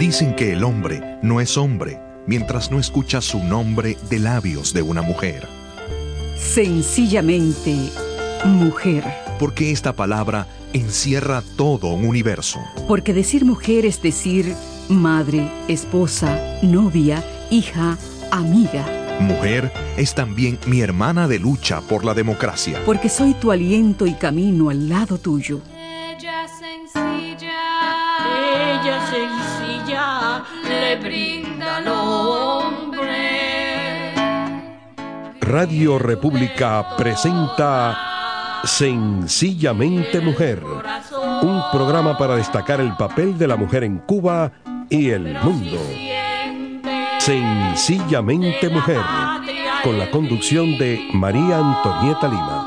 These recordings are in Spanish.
Dicen que el hombre no es hombre mientras no escucha su nombre de labios de una mujer. Sencillamente, mujer. Porque esta palabra encierra todo un universo. Porque decir mujer es decir madre, esposa, novia, hija, amiga. Mujer es también mi hermana de lucha por la democracia. Porque soy tu aliento y camino al lado tuyo. Ella sencilla, le brinda al hombre. Radio República presenta Sencillamente Mujer, un programa para destacar el papel de la mujer en Cuba y el mundo. Sencillamente Mujer, con la conducción de María Antonieta Lima.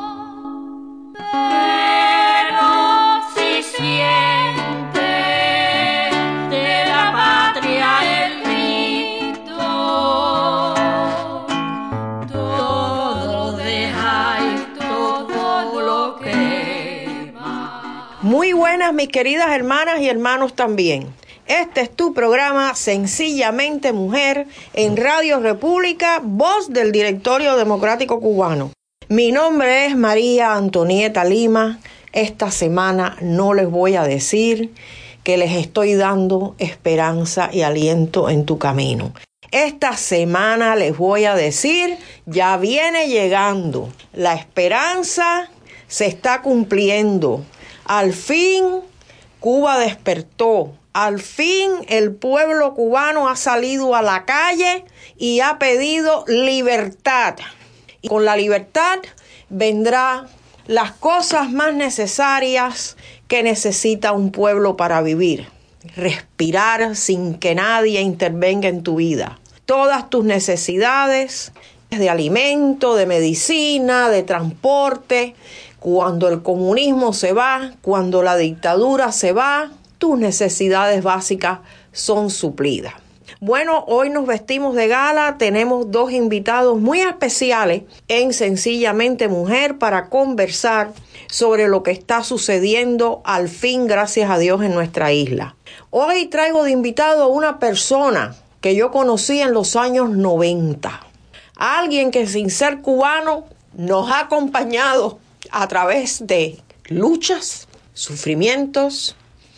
Muy buenas, mis queridas hermanas y hermanos también. Este es tu programa Sencillamente Mujer en Radio República, voz del Directorio Democrático Cubano. Mi nombre es María Antonieta Lima. Esta semana no les voy a decir que les estoy dando esperanza y aliento en tu camino. Esta semana les voy a decir, ya viene llegando. La esperanza se está cumpliendo. Al fin Cuba despertó. Al fin el pueblo cubano ha salido a la calle y ha pedido libertad. Y con la libertad vendrán las cosas más necesarias que necesita un pueblo para vivir. Respirar sin que nadie intervenga en tu vida. Todas tus necesidades de alimento, de medicina, de transporte. Cuando el comunismo se va, cuando la dictadura se va, tus necesidades básicas son suplidas. Bueno, hoy nos vestimos de gala, tenemos dos invitados muy especiales en Sencillamente Mujer para conversar sobre lo que está sucediendo al fin, gracias a Dios, en nuestra isla. Hoy traigo de invitado a una persona que yo conocí en los años 90. Alguien que sin ser cubano nos ha acompañado a través de luchas, sufrimientos,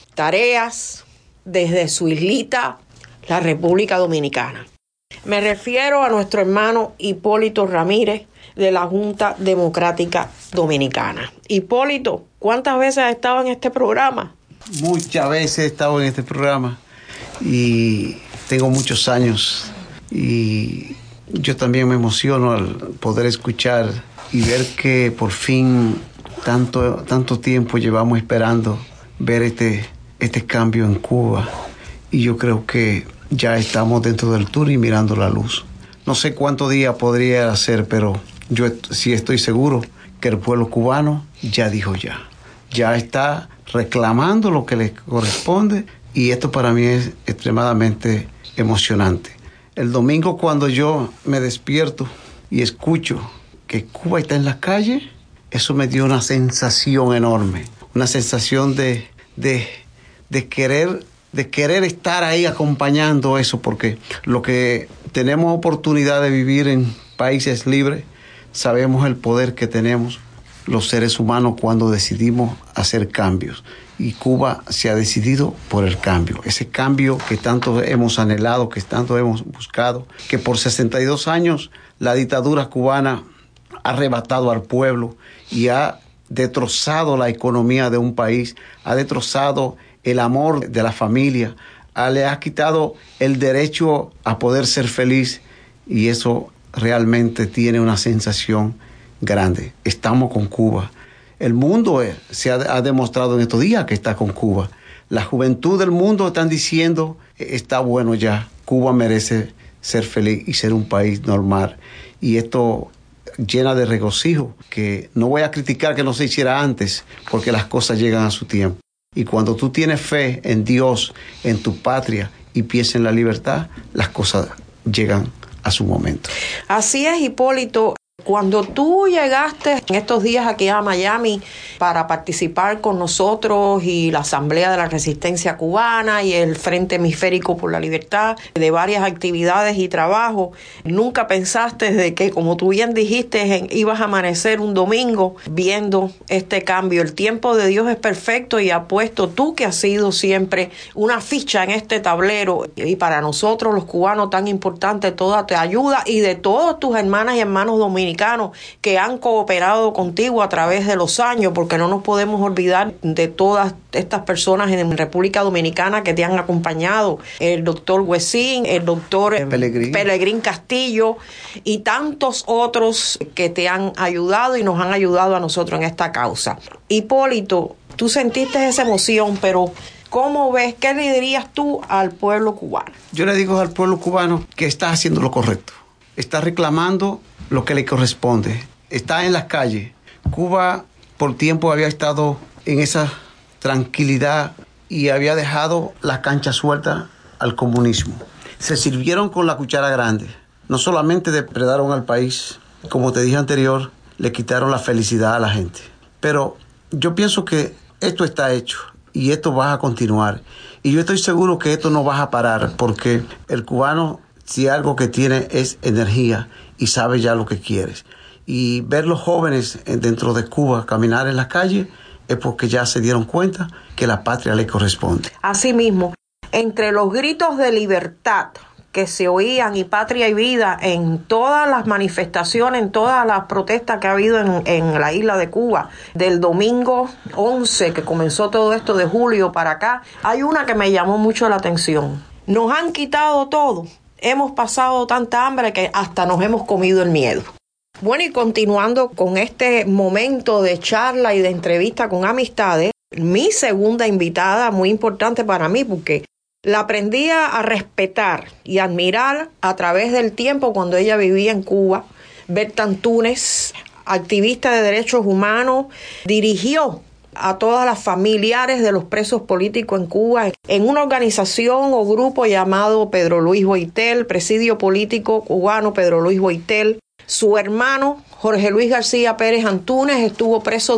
tareas desde su islita, la República Dominicana. Me refiero a nuestro hermano Hipólito Ramírez de la Junta Democrática Dominicana. Hipólito, ¿cuántas veces has estado en este programa? Muchas veces he estado en este programa y tengo muchos años y yo también me emociono al poder escuchar y ver que por fin tanto tiempo llevamos esperando ver este cambio en Cuba. Y yo creo que ya estamos dentro del túnel y mirando la luz. No sé cuántos días podría hacer, pero yo sí estoy seguro que el pueblo cubano ya dijo ya. Ya está reclamando lo que le corresponde y esto para mí es extremadamente emocionante. El domingo cuando yo me despierto y escucho que Cuba está en la calle, eso me dio una sensación enorme, una sensación de querer estar ahí acompañando eso, porque lo que tenemos oportunidad de vivir en países libres, sabemos el poder que tenemos los seres humanos cuando decidimos hacer cambios. Y Cuba se ha decidido por el cambio, ese cambio que tanto hemos anhelado, que tanto hemos buscado, que por 62 años la dictadura cubana ha arrebatado al pueblo y ha destrozado la economía de un país, ha destrozado el amor de la familia, le ha quitado el derecho a poder ser feliz y eso realmente tiene una sensación grande. Estamos con Cuba. El mundo se ha demostrado en estos días que está con Cuba. La juventud del mundo están diciendo, está bueno ya, Cuba merece ser feliz y ser un país normal. Y esto llena de regocijo, que no voy a criticar que no se hiciera antes, porque las cosas llegan a su tiempo. Y cuando tú tienes fe en Dios, en tu patria y piensas en la libertad, las cosas llegan a su momento. Así es, Hipólito. Cuando tú llegaste en estos días aquí a Miami para participar con nosotros y la Asamblea de la Resistencia Cubana y el Frente Hemisférico por la Libertad, de varias actividades y trabajo, nunca pensaste de que, como tú bien dijiste, ibas a amanecer un domingo viendo este cambio. El tiempo de Dios es perfecto y ha puesto tú, que has sido siempre una ficha en este tablero, y para nosotros los cubanos tan importante toda tu ayuda y de todas tus hermanas y hermanos dominicanos que han cooperado contigo a través de los años, porque no nos podemos olvidar de todas estas personas en República Dominicana que te han acompañado, el doctor Huesín, el doctor Pelegrín Castillo y tantos otros que te han ayudado y nos han ayudado a nosotros en esta causa. Hipólito, tú sentiste esa emoción, pero ¿cómo ves? ¿Qué le dirías tú al pueblo cubano? Yo le digo al pueblo cubano que está haciendo lo correcto, está reclamando lo que le corresponde, está en las calles. Cuba por tiempo había estado en esa tranquilidad y había dejado la cancha suelta al comunismo. Se sirvieron con la cuchara grande. No solamente depredaron al país, como te dije anterior, le quitaron la felicidad a la gente. Pero yo pienso que esto está hecho y esto va a continuar. Y yo estoy seguro que esto no va a parar, porque el cubano, si algo que tiene es energía y sabe ya lo que quieres. Y ver los jóvenes dentro de Cuba caminar en las calles es porque ya se dieron cuenta que la patria le corresponde. Asimismo, entre los gritos de libertad que se oían y patria y vida en todas las manifestaciones, en todas las protestas que ha habido en la isla de Cuba, del domingo 11 que comenzó todo esto de julio para acá, hay una que me llamó mucho la atención. Nos han quitado todo. Hemos pasado tanta hambre que hasta nos hemos comido el miedo. Bueno, y continuando con este momento de charla y de entrevista con amistades, mi segunda invitada, muy importante para mí, porque la aprendí a respetar y admirar a través del tiempo cuando ella vivía en Cuba. Berta Antúnez, activista de derechos humanos, dirigió a todas las familiares de los presos políticos en Cuba en una organización o grupo llamado Pedro Luis Boitel, Presidio Político Cubano Pedro Luis Boitel. Su hermano Jorge Luis García Pérez Antúnez estuvo preso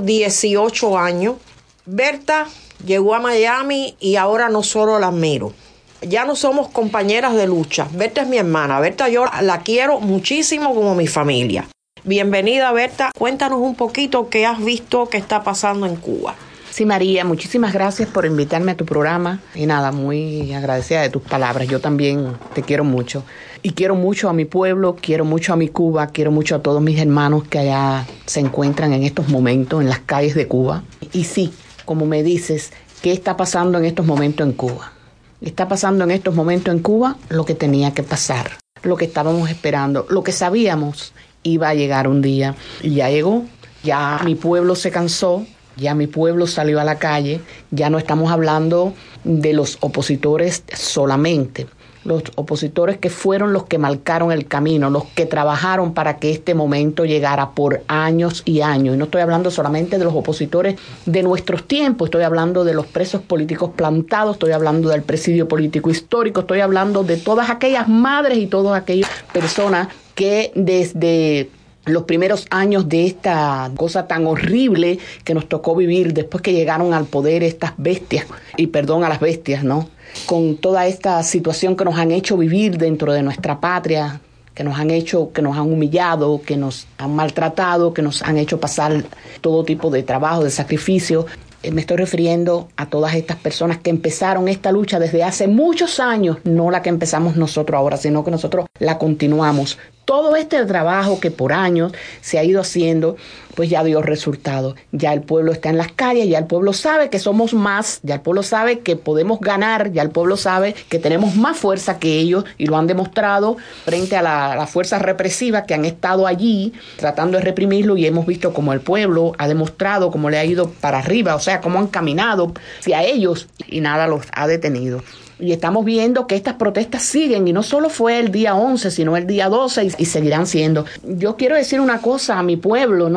18 años. Berta llegó a Miami y ahora no solo la admiro, ya no somos compañeras de lucha. Berta es mi hermana. Berta yo la quiero muchísimo como mi familia. Bienvenida, Berta. Cuéntanos un poquito qué has visto que está pasando en Cuba. Sí, María, muchísimas gracias por invitarme a tu programa. Y nada, muy agradecida de tus palabras. Yo también te quiero mucho. Y quiero mucho a mi pueblo, quiero mucho a mi Cuba, quiero mucho a todos mis hermanos que allá se encuentran en estos momentos en las calles de Cuba. Y sí, como me dices, ¿qué está pasando en estos momentos en Cuba? Está pasando en estos momentos en Cuba lo que tenía que pasar, lo que estábamos esperando, lo que sabíamos iba a llegar un día. Y ya llegó, ya mi pueblo se cansó, ya mi pueblo salió a la calle, ya no estamos hablando de los opositores solamente. Los opositores que fueron los que marcaron el camino, los que trabajaron para que este momento llegara por años y años. Y no estoy hablando solamente de los opositores de nuestros tiempos, estoy hablando de los presos políticos plantados, estoy hablando del presidio político histórico, estoy hablando de todas aquellas madres y todas aquellas personas que desde los primeros años de esta cosa tan horrible que nos tocó vivir después que llegaron al poder estas bestias, y perdón a las bestias, ¿no? Con toda esta situación que nos han hecho vivir dentro de nuestra patria, que nos han hecho, que nos han humillado, que nos han maltratado, que nos han hecho pasar todo tipo de trabajo, de sacrificio. Me estoy refiriendo a todas estas personas que empezaron esta lucha desde hace muchos años, no la que empezamos nosotros ahora, sino que nosotros la continuamos. Todo este trabajo que por años se ha ido haciendo, pues ya dio resultado. Ya el pueblo está en las calles, ya el pueblo sabe que somos más, ya el pueblo sabe que podemos ganar, ya el pueblo sabe que tenemos más fuerza que ellos y lo han demostrado frente a la fuerza represiva que han estado allí tratando de reprimirlo, y hemos visto cómo el pueblo ha demostrado cómo le ha ido para arriba, o sea, cómo han caminado hacia ellos y nada los ha detenido. Y estamos viendo que estas protestas siguen, y no solo fue el día 11, sino el día 12 y seguirán siendo. Yo quiero decir una cosa a mi pueblo, ¿no?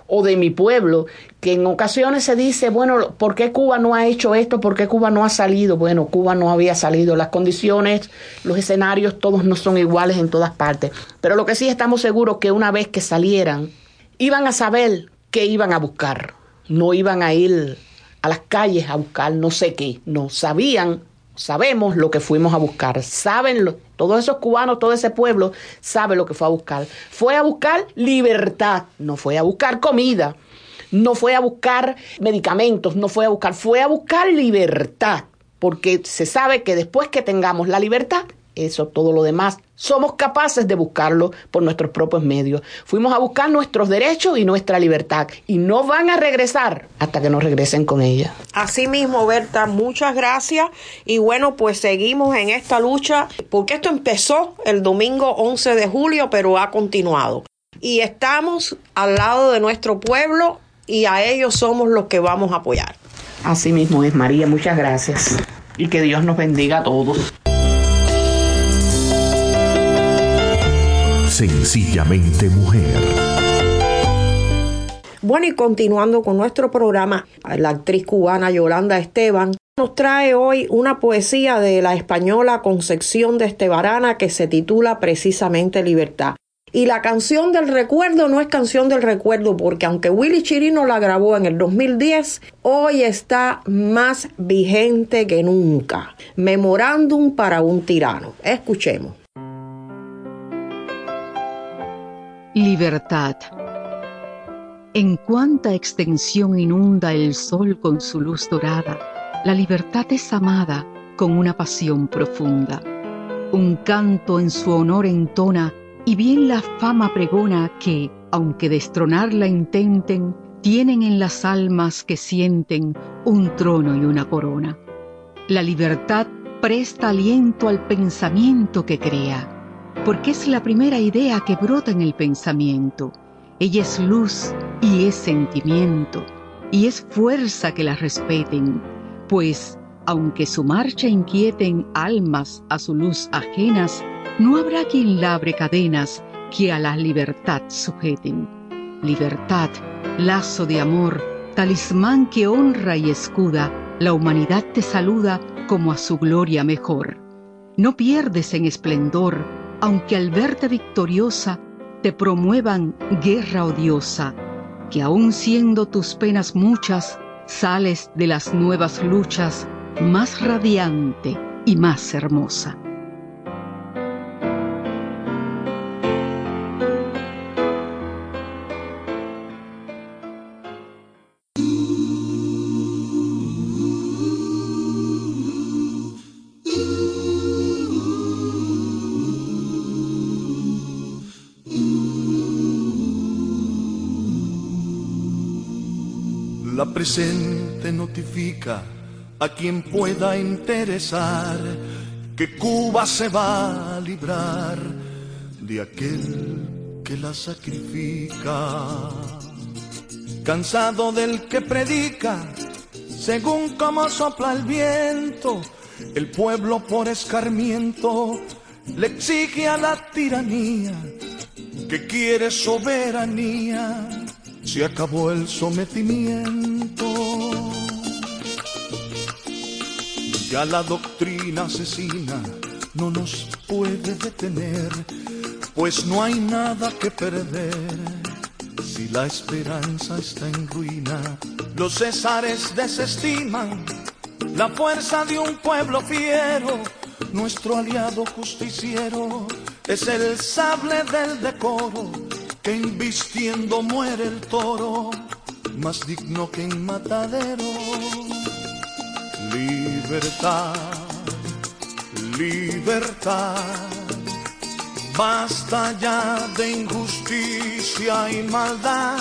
o de mi pueblo, que en ocasiones se dice, bueno, ¿por qué Cuba no ha hecho esto? ¿Por qué Cuba no ha salido? Bueno, Cuba no había salido. Las condiciones, los escenarios, todos no son iguales en todas partes. Pero lo que sí estamos seguros que una vez que salieran, iban a saber qué iban a buscar. No iban a ir a las calles a buscar no sé qué. No, sabemos lo que fuimos a buscar. Todos esos cubanos, todo ese pueblo sabe lo que fue a buscar. Fue a buscar libertad, no fue a buscar comida, no fue a buscar medicamentos, fue a buscar libertad. Porque se sabe que después que tengamos la libertad, eso, todo lo demás, somos capaces de buscarlo por nuestros propios medios. Fuimos a buscar nuestros derechos y nuestra libertad y no van a regresar hasta que nos regresen con ella. Así mismo, Berta, muchas gracias. Y bueno, pues seguimos en esta lucha, porque esto empezó el domingo 11 de julio, pero ha continuado. Y estamos al lado de nuestro pueblo y a ellos somos los que vamos a apoyar. Así mismo es, María, muchas gracias. Y que Dios nos bendiga a todos. Sencillamente mujer. Bueno, y continuando con nuestro programa, la actriz cubana Yolanda Esteban nos trae hoy una poesía de la española Concepción de Estebarana que se titula precisamente Libertad. Y la canción del recuerdo no es canción del recuerdo porque aunque Willy Chirino la grabó en el 2010, hoy está más vigente que nunca. Memorándum para un tirano. Escuchemos. Libertad. En cuánta extensión inunda el sol con su luz dorada, la libertad es amada con una pasión profunda. Un canto en su honor entona y bien la fama pregona que, aunque destronarla intenten, tienen en las almas que sienten un trono y una corona. La libertad presta aliento al pensamiento que crea, porque es la primera idea que brota en el pensamiento. Ella es luz y es sentimiento, y es fuerza que la respeten, pues, aunque su marcha inquieten almas a su luz ajenas, no habrá quien labre cadenas que a la libertad sujeten. Libertad, lazo de amor, talismán que honra y escuda, la humanidad te saluda como a su gloria mejor. No pierdes en esplendor, aunque al verte victoriosa te promuevan guerra odiosa, que aun siendo tus penas muchas, sales de las nuevas luchas más radiante y más hermosa. La presente notifica a quien pueda interesar que Cuba se va a librar de aquel que la sacrifica. Cansado del que predica, según como sopla el viento, el pueblo por escarmiento le exige a la tiranía que quiere soberanía. Se acabó el sometimiento. Ya la doctrina asesina no nos puede detener, pues no hay nada que perder. Si la esperanza está en ruina, los césares desestiman la fuerza de un pueblo fiero. Nuestro aliado justiciero es el sable del decoro, que embistiendo muere el toro, más digno que en matadero. Libertad, libertad, basta ya de injusticia y maldad.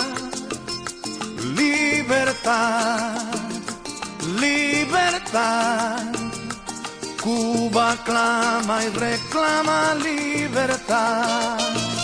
Libertad, libertad, Cuba clama y reclama libertad.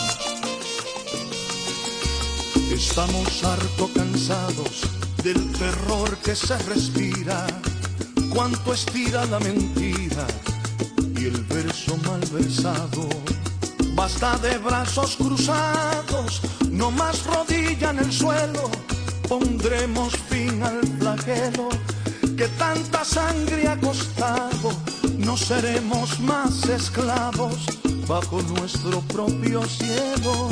Estamos harto cansados del terror que se respira, cuánto estira la mentira y el verso mal versado. Basta de brazos cruzados, no más rodilla en el suelo, pondremos fin al flagelo que tanta sangre ha costado, no seremos más esclavos bajo nuestro propio cielo.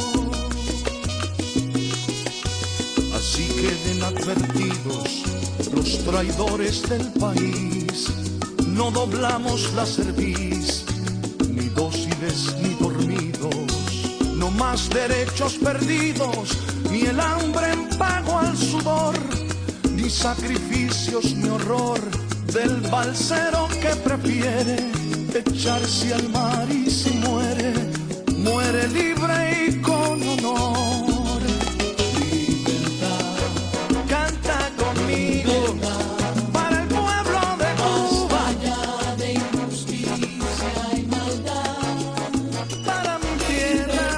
Así queden advertidos los traidores del país, no doblamos la cerviz, ni dóciles ni dormidos, no más derechos perdidos, ni el hambre en pago al sudor, ni sacrificios ni horror del balsero que prefiere echarse al mar y si muere, muere libre y con honor. Libertad, canta conmigo, libertad, para el pueblo de Cuba, allá de injusticia y maldad, para mi tierra,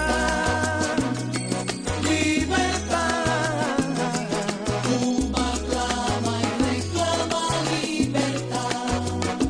libertad. Cuba clama y reclama libertad.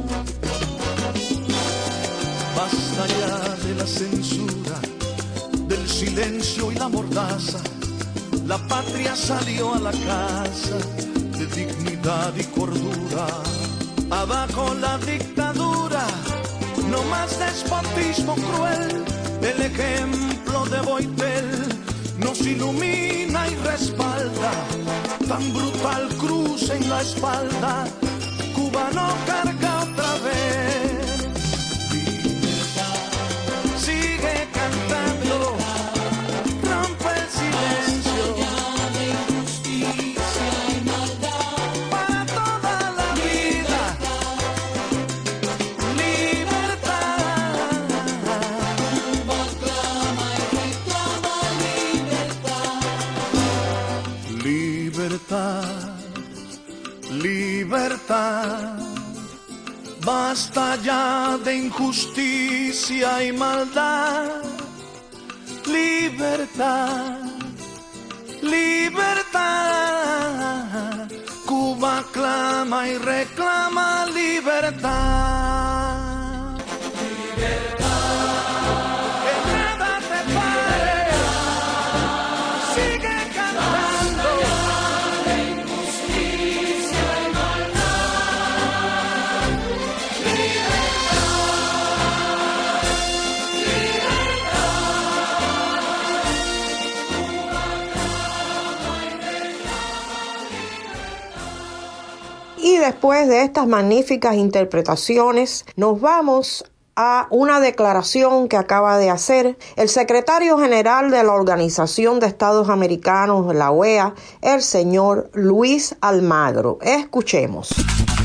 Basta ya de la censura, del silencio y la mordaza. La patria salió a la casa de dignidad y cordura. Abajo la dictadura, no más despotismo cruel. El ejemplo de Boitel nos ilumina y respalda. Tan brutal cruz en la espalda, Cuba no carga otra vez. Sigue cantando, rompe el silencio, de injusticia y maldad, para toda la vida, libertad. Cuba clama y reclama libertad. Libertad, libertad. Basta ya de injusticia y maldad. Libertad, libertad. Cuba clama y reclama libertad. Libertad. Que nada te pare. Sigue cantando. De injusticia y maldad. Y después de estas magníficas interpretaciones, nos vamos a una declaración que acaba de hacer el secretario general de la Organización de Estados Americanos, la OEA, el señor Luis Almagro. Escuchemos.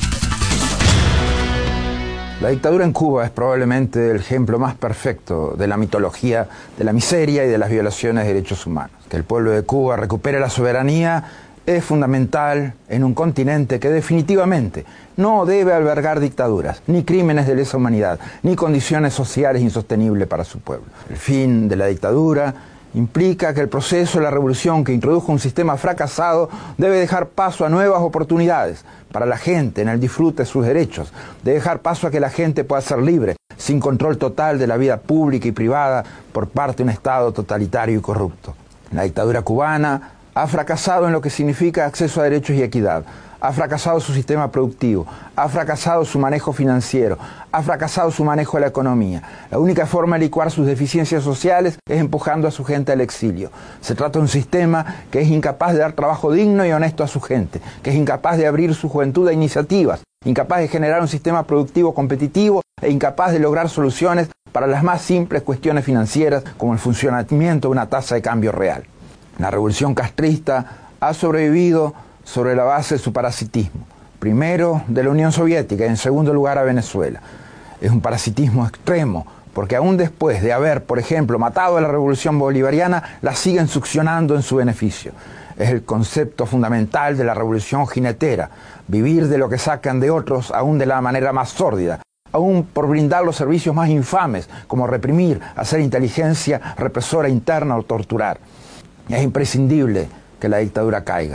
La dictadura en Cuba es probablemente el ejemplo más perfecto de la mitología de la miseria y de las violaciones de derechos humanos. Que el pueblo de Cuba recupere la soberanía es fundamental en un continente que definitivamente no debe albergar dictaduras, ni crímenes de lesa humanidad, ni condiciones sociales insostenibles para su pueblo. El fin de la dictadura implica que el proceso de la revolución que introdujo un sistema fracasado debe dejar paso a nuevas oportunidades para la gente en el disfrute de sus derechos, debe dejar paso a que la gente pueda ser libre, sin control total de la vida pública y privada por parte de un Estado totalitario y corrupto. La dictadura cubana ha fracasado en lo que significa acceso a derechos y equidad, ha fracasado su sistema productivo, ha fracasado su manejo financiero, ha fracasado su manejo de la economía. La única forma de licuar sus deficiencias sociales es empujando a su gente al exilio. Se trata de un sistema que es incapaz de dar trabajo digno y honesto a su gente, que es incapaz de abrir su juventud a iniciativas, incapaz de generar un sistema productivo competitivo e incapaz de lograr soluciones para las más simples cuestiones financieras como el funcionamiento de una tasa de cambio real. La revolución castrista ha sobrevivido sobre la base de su parasitismo, primero de la Unión Soviética y en segundo lugar a Venezuela. Es un parasitismo extremo, porque aún después de haber, por ejemplo, matado a la revolución bolivariana, la siguen succionando en su beneficio. Es el concepto fundamental de la revolución jinetera, vivir de lo que sacan de otros, aún de la manera más sórdida, aún por brindar los servicios más infames, como reprimir, hacer inteligencia represora interna o torturar. Es imprescindible que la dictadura caiga,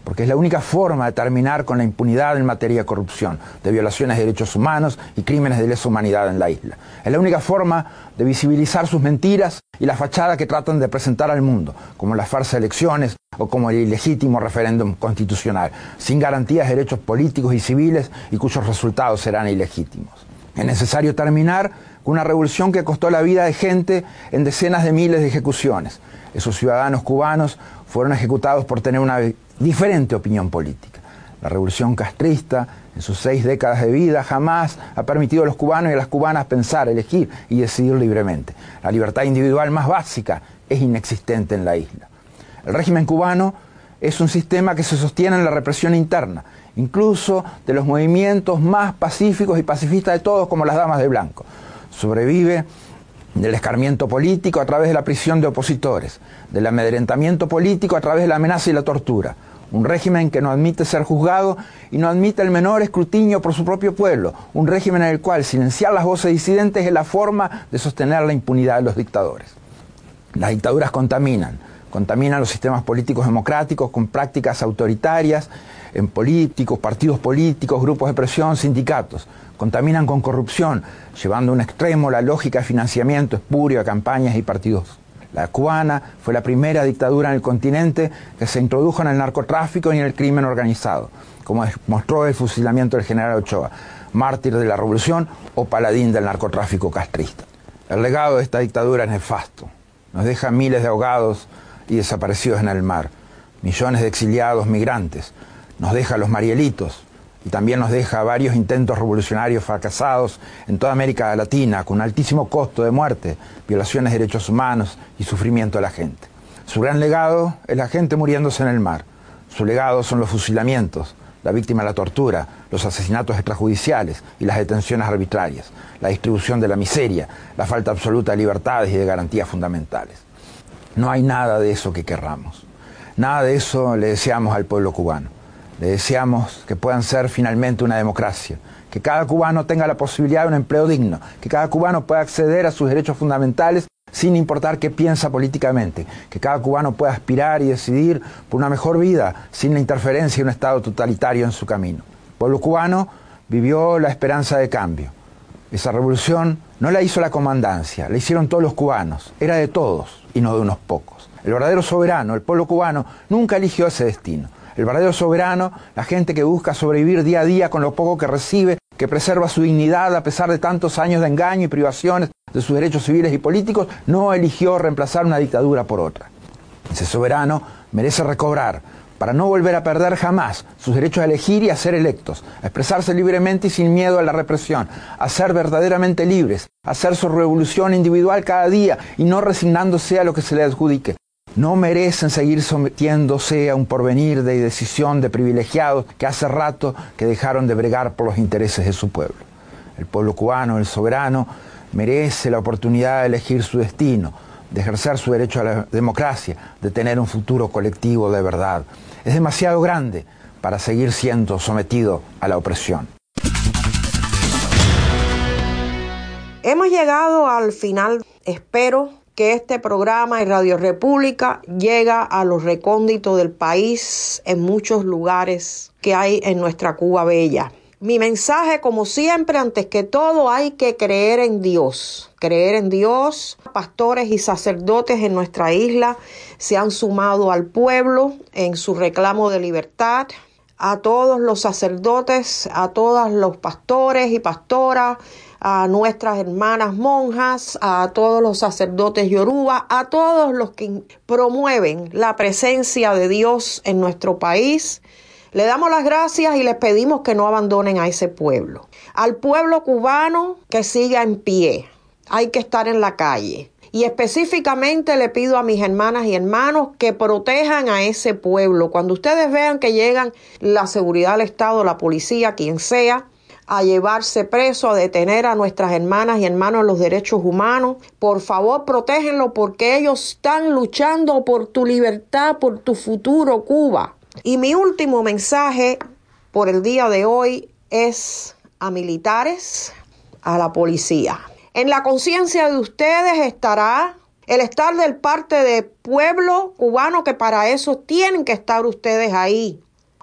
porque es la única forma de terminar con la impunidad en materia de corrupción, de violaciones de derechos humanos y crímenes de lesa humanidad en la isla. Es la única forma de visibilizar sus mentiras y la fachada que tratan de presentar al mundo, como las falsas elecciones o como el ilegítimo referéndum constitucional, sin garantías de derechos políticos y civiles y cuyos resultados serán ilegítimos. Es necesario terminar con una revolución que costó la vida de gente en decenas de miles de ejecuciones. Esos ciudadanos cubanos fueron ejecutados por tener una diferente opinión política. La revolución castrista, en sus 6 décadas de vida, jamás ha permitido a los cubanos y a las cubanas pensar, elegir y decidir libremente. La libertad individual más básica es inexistente en la isla. El régimen cubano es un sistema que se sostiene en la represión interna, incluso de los movimientos más pacíficos y pacifistas de todos, como las Damas de Blanco. Sobrevive del escarmiento político a través de la prisión de opositores, del amedrentamiento político a través de la amenaza y la tortura. Un régimen que no admite ser juzgado y no admite el menor escrutinio por su propio pueblo. Un régimen en el cual silenciar las voces disidentes es la forma de sostener la impunidad de los dictadores. Las dictaduras contaminan los sistemas políticos democráticos con prácticas autoritarias en políticos, partidos políticos, grupos de presión, sindicatos. Contaminan con corrupción, llevando a un extremo la lógica de financiamiento espurio a campañas y partidos. La cubana fue la primera dictadura en el continente que se introdujo en el narcotráfico y en el crimen organizado, como mostró el fusilamiento del general Ochoa, mártir de la revolución o paladín del narcotráfico castrista. El legado de esta dictadura es nefasto. Nos deja miles de ahogados y desaparecidos en el mar, millones de exiliados migrantes, nos deja a los Marielitos y también nos deja varios intentos revolucionarios fracasados en toda América Latina con un altísimo costo de muerte, violaciones de derechos humanos y sufrimiento de la gente. Su gran legado es la gente muriéndose en el mar. Su legado son los fusilamientos, la víctima de la tortura, los asesinatos extrajudiciales y las detenciones arbitrarias, la distribución de la miseria, la falta absoluta de libertades y de garantías fundamentales. No hay nada de eso que querramos. Nada de eso le deseamos al pueblo cubano. Le deseamos que puedan ser finalmente una democracia, que cada cubano tenga la posibilidad de un empleo digno, que cada cubano pueda acceder a sus derechos fundamentales sin importar qué piensa políticamente, que cada cubano pueda aspirar y decidir por una mejor vida sin la interferencia de un Estado totalitario en su camino. El pueblo cubano vivió la esperanza de cambio. Esa revolución no la hizo la comandancia, la hicieron todos los cubanos, era de todos y no de unos pocos. El verdadero soberano, el pueblo cubano, nunca eligió ese destino. El verdadero soberano, la gente que busca sobrevivir día a día con lo poco que recibe, que preserva su dignidad a pesar de tantos años de engaño y privaciones de sus derechos civiles y políticos, no eligió reemplazar una dictadura por otra. Ese soberano merece recobrar, para no volver a perder jamás sus derechos a elegir y a ser electos, a expresarse libremente y sin miedo a la represión, a ser verdaderamente libres, a hacer su revolución individual cada día y no resignándose a lo que se le adjudique. No merecen seguir sometiéndose a un porvenir de decisión de privilegiados que hace rato que dejaron de bregar por los intereses de su pueblo. El pueblo cubano, el soberano, merece la oportunidad de elegir su destino, de ejercer su derecho a la democracia, de tener un futuro colectivo de verdad. Es demasiado grande para seguir siendo sometido a la opresión. Hemos llegado al final. Espero que este programa en Radio República llega a los recónditos del país, en muchos lugares que hay en nuestra Cuba bella. Mi mensaje, como siempre, antes que todo, hay que creer en Dios. Creer en Dios. Pastores y sacerdotes en nuestra isla se han sumado al pueblo en su reclamo de libertad. A todos los sacerdotes, a todos los pastores y pastoras, a nuestras hermanas monjas, a todos los sacerdotes yoruba, a todos los que promueven la presencia de Dios en nuestro país. Le damos las gracias y les pedimos que no abandonen a ese pueblo. Al pueblo cubano, que siga en pie. Hay que estar en la calle. Y específicamente le pido a mis hermanas y hermanos que protejan a ese pueblo. Cuando ustedes vean que llegan la seguridad del Estado, la policía, quien sea, a llevarse preso, a detener a nuestras hermanas y hermanos en los derechos humanos, por favor, protégenlo, porque ellos están luchando por tu libertad, por tu futuro, Cuba. Y mi último mensaje por el día de hoy es a militares, a la policía. En la conciencia de ustedes estará el estar del parte del pueblo cubano, que para eso tienen que estar ustedes ahí,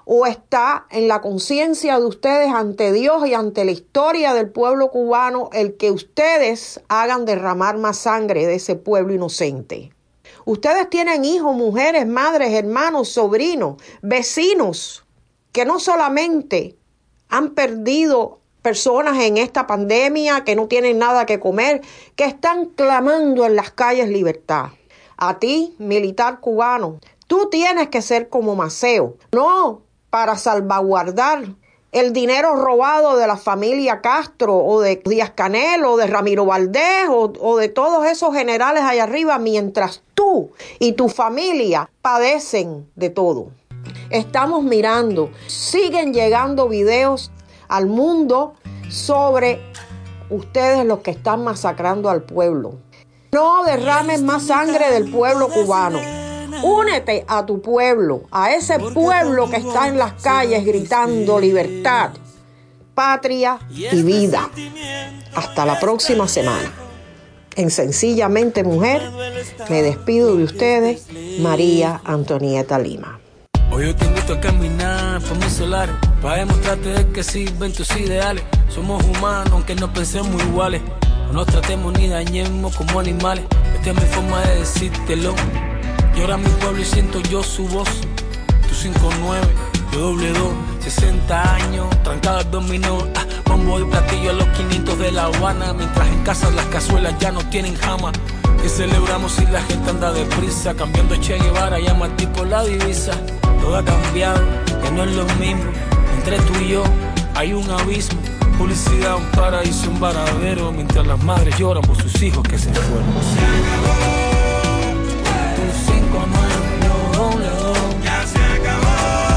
o está en la conciencia de ustedes ante Dios y ante la historia del pueblo cubano el que ustedes hagan derramar más sangre de ese pueblo inocente? Ustedes tienen hijos, mujeres, madres, hermanos, sobrinos, vecinos, que no solamente han perdido personas en esta pandemia, que no tienen nada que comer, que están clamando en las calles libertad. A ti, militar cubano, tú tienes que ser como Maceo, no para salvaguardar el dinero robado de la familia Castro o de Díaz Canel o de Ramiro Valdés o de todos esos generales allá arriba, mientras tú y tu familia padecen de todo. Estamos mirando, siguen llegando videos al mundo sobre ustedes los que están masacrando al pueblo. No derrames más sangre del pueblo cubano. Únete a tu pueblo, a ese pueblo que está en las calles gritando libertad, patria y vida. Hasta la próxima semana. En Sencillamente Mujer, me despido de ustedes, María Antonieta Lima. Hoy yo te invito a caminar por mis solares, para demostrarte de que sirven tus ideales. Somos humanos, aunque no pensemos iguales. No nos tratemos ni dañemos como animales. Esta es mi forma de decírtelo. Llora mi pueblo y siento yo su voz. Tú 5-9, yo doble 2. 60 años, trancado el dominó. Bombo y platillo a los 500 de La Habana. Mientras en casa las cazuelas ya no tienen jama. Que celebramos si la gente anda deprisa, cambiando Che Guevara, llama al tipo la divisa. Todo ha cambiado, que no es lo mismo. Entre tú y yo hay un abismo. Publicidad, un paraíso, un varadero. Mientras las madres lloran por sus hijos que se fueron. Se acabó. Tu 5-9, yo doble 2. Ya se acabó.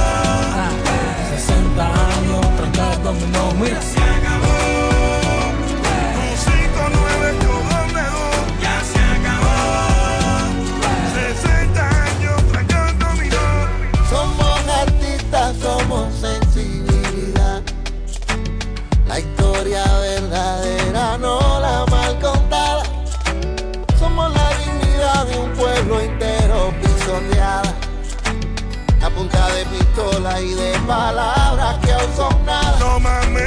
60 años, trancados dominó, mira. Se acabó. Tu 5-9, yo doble 2. Ya se acabó. 60 años, trancados dominó. Somos artistas, somos sensibilidad. La historia verdadera, no la mal contada. Somos la dignidad de un pueblo entero pisoteada. A punta de pistola y de palabras que aún son nada. No mames.